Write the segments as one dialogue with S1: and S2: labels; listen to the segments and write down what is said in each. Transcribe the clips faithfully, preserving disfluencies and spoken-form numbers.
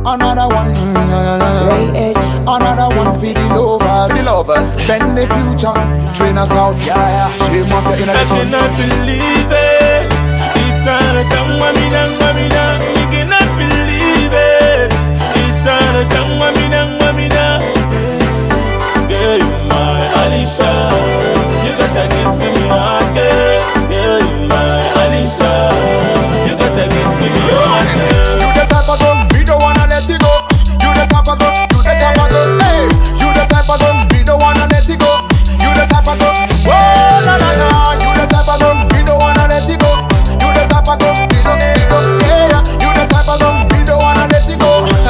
S1: Another one, no, no, no, no. Another one for the lovers. The lovers, bend the future, train us out, yeah, yeah. Shame off your inner
S2: I cannot believe it. It's on a jangwa mina, mina. I cannot believe it. It's on a jangwa mina, mina. Girl, you my Alicia. You got that kiss to me heart, girl. Girl, you my Alicia. You got that kiss to me heart, girl.
S1: You the type of girl, we don't wanna let it go. You the type of girl, you the type of girl, hey. You the type of girl, we don't wanna let it go. You the type of girl, whoa, na na na. You the type of girl, we don't wanna let it go. You the type of girl, we don't, we don't, yeah. You the type of girl, we don't wanna let it go.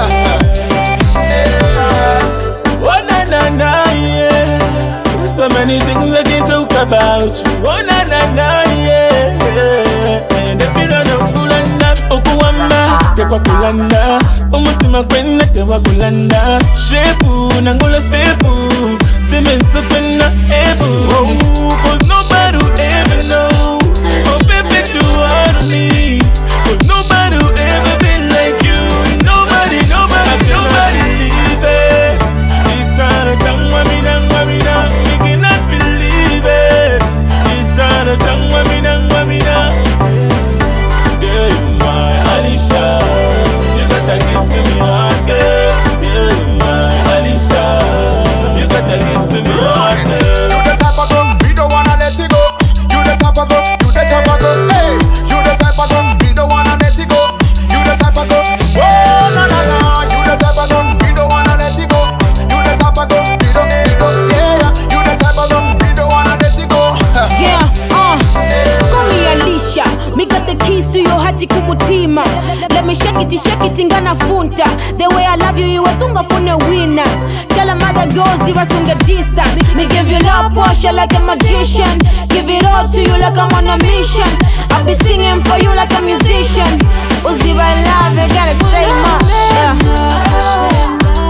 S2: Yeah. Oh na na na, yeah. So many things I can talk about you. Oh na na na, yeah. And if you don't know kulanda, okuwamba, tekwa kulanda. Umutima kwenda tewa kulanda. Shepu, nangola stepu. Demensa kwenda ebu. Cause nobody will ever know how perfect you are to me. Cause nobody will ever be like you. Nobody, nobody, nobody leave it. It's on a jangwa mina, mina. We cannot believe it. It's on a jangwa mina, mina. Girl, you my Alicia. You got that kiss to me heart, girl. Girl, you my Alicia. You got that kiss to me heart, girl.
S1: You the type of girl, we don't wanna let it go. You the type of girl, you the type of girl, hey. You the type of girl, we don't wanna let it go. You the type of girl, whoa, na na na. You the type of girl, we don't wanna let it go. You the type of girl, we don't, we don't, yeah. You the type of girl, we don't wanna let it go.
S3: Yeah, uh, call me Alicia. Me got the keys to your heart kumutima. Let me shake it, shake it, ingana funta. The way I love you, you wasunga fune winner. Tell them other girls, you wasunga distance. Me give you love portion like a magician. Give it all to you like I'm on a mission. I'll be singing for you like a musician. Uzi I love, you gotta say more. Yeah.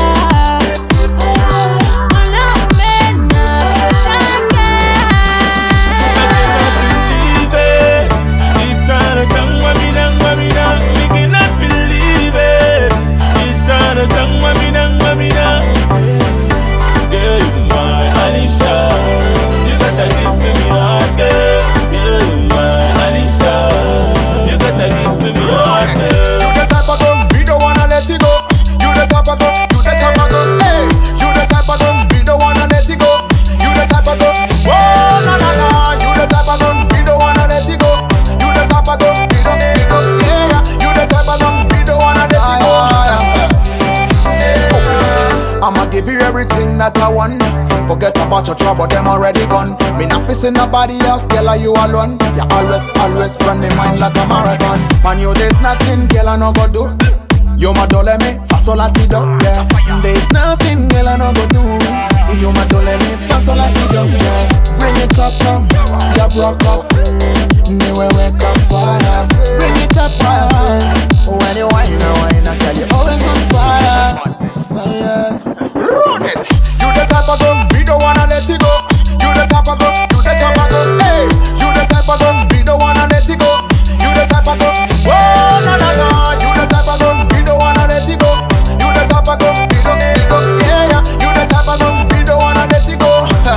S1: Give you everything that I want. Forget about your trouble, them already gone. Me not facing nobody else, girl, are you alone? You always, always run the mind like a marathon. Man, you there's nothing, girl, I no go do. You ma dole me, fasolati do, yeah. There's nothing, girl, I no go do. You ma dole me, fasolati do, yeah. Bring it up, come, you broke off. Me we wake up fire. Bring it up, fire. When you whine, I whine, I tell you always on fire. Fire. Run it. You the type of girl, we don't wanna let it go. You the type of girl, you the type of girl, hey. You the type of girl, we don't wanna let it go. You the type of girl, whoa, na na na. You the type of girl, we don't wanna let it go. You the type of girl, we don't, we don't, yeah, yeah. You the type of girl, we don't wanna let it go.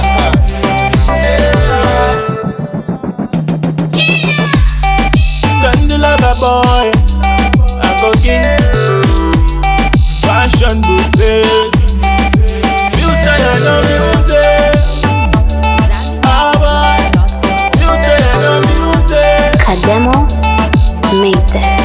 S2: Stand the lover boy. I go kings. Fashion boutique. Future and no music. Ah boy. Future and no music.
S4: Kademo made this.